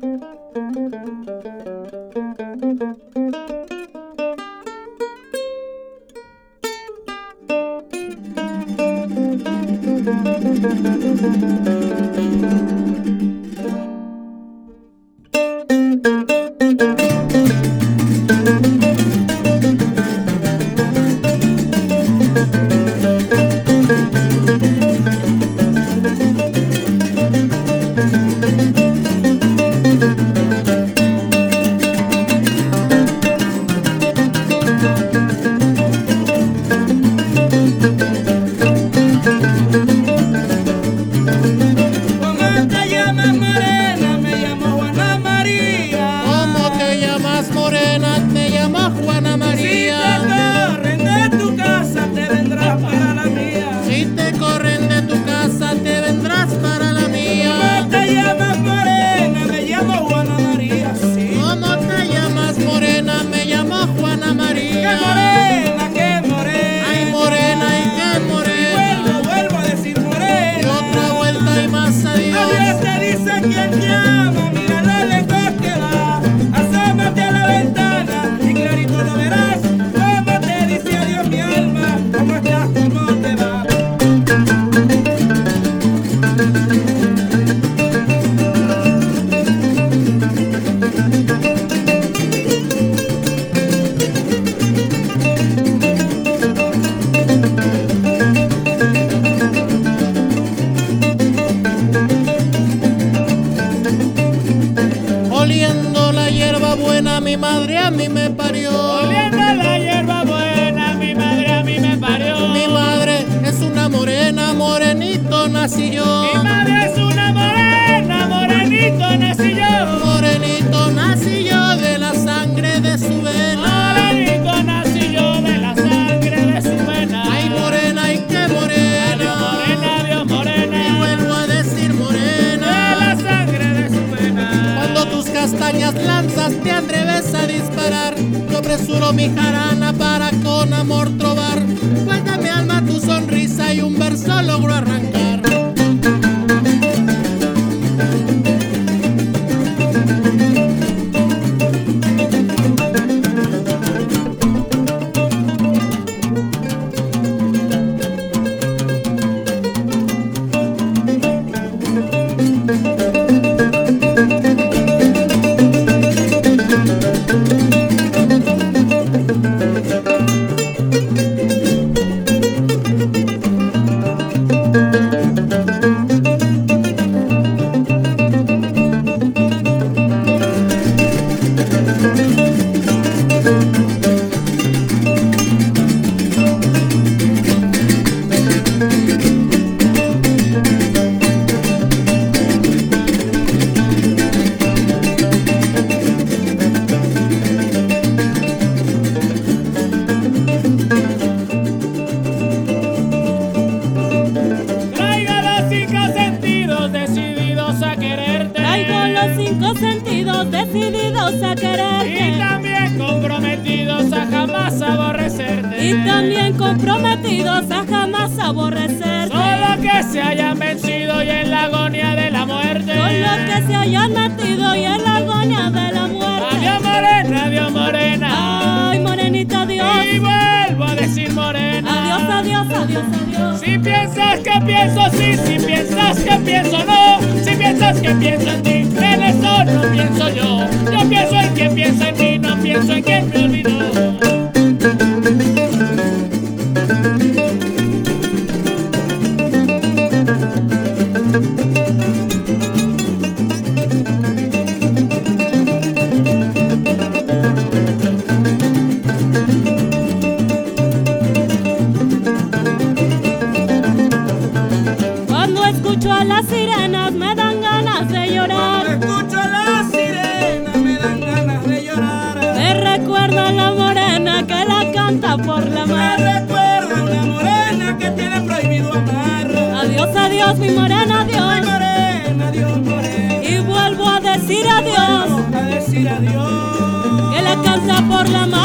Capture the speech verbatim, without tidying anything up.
Oliendo la hierba buena, mi madre a mí me parió. Oliendo la hierba buena, mi madre a mí me parió. Mi madre es una morena, morenito nací yo. Mi madre es una morena, morenito nací yo. Morenito nací yo de la sangre de su vena. Morenito nací yo de la sangre de su vena. Ay, morena, ay, qué morena. Adiós, morena, Dios morena. Y vuelvo a decir morena. De la sangre de su vena. Cuando tus castañas lanzas te atreves a disparar, yo apresuro mi jarana para con amor trobar. Pues de mi alma tu sonrisa y un verso logro arrancar. Cinco sentidos decididos a quererte y también comprometidos a jamás aborrecerte. Y también comprometidos a jamás aborrecerte. Solo que se hayan vencido y en la agonía de la muerte. Solo que se hayan metido y en la agonía de la muerte. Adiós morena, adiós morena. Ay, morenita, adiós. Y vuelvo a decir morena. Adiós, adiós, adiós, adiós. Si piensas que pienso sí, si piensas que pienso no, si piensas que pienso en ti, en eso no pienso yo. Yo pienso en quien piensa en mí, no pienso en quien me olvidó. Cuando escucho a las sirenas me dan ganas de llorar. Cuando escucho a las sirenas me dan ganas de llorar. Me recuerda a la morena que la canta por la Me mar. recuerda a una morena que tiene prohibido amar. Adiós, adiós, mi morena, Ay, adiós. morena, Dios morena. Y vuelvo a decir adiós, Vamos a decir adiós. que la canta por la mar.